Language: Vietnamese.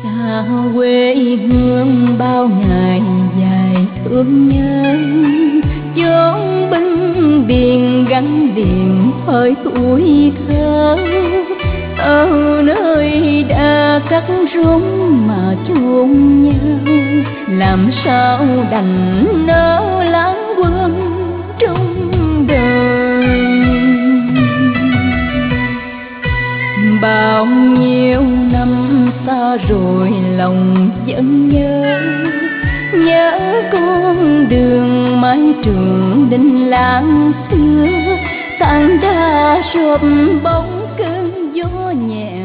Xa quê hương bao ngày dài thương nhớ, chốn bưng biển gắn liền thời tuổi thơ. Ở nơi đã cắt rốn mà chôn nhau, làm sao đành nỡ lãng quên trong đời. Bao nhiêu năm xa rồi lòng vẫn nhớ, nhớ con đường mái trường đình làng xưa. Tàn đá rộp bóng cơn gió nhẹ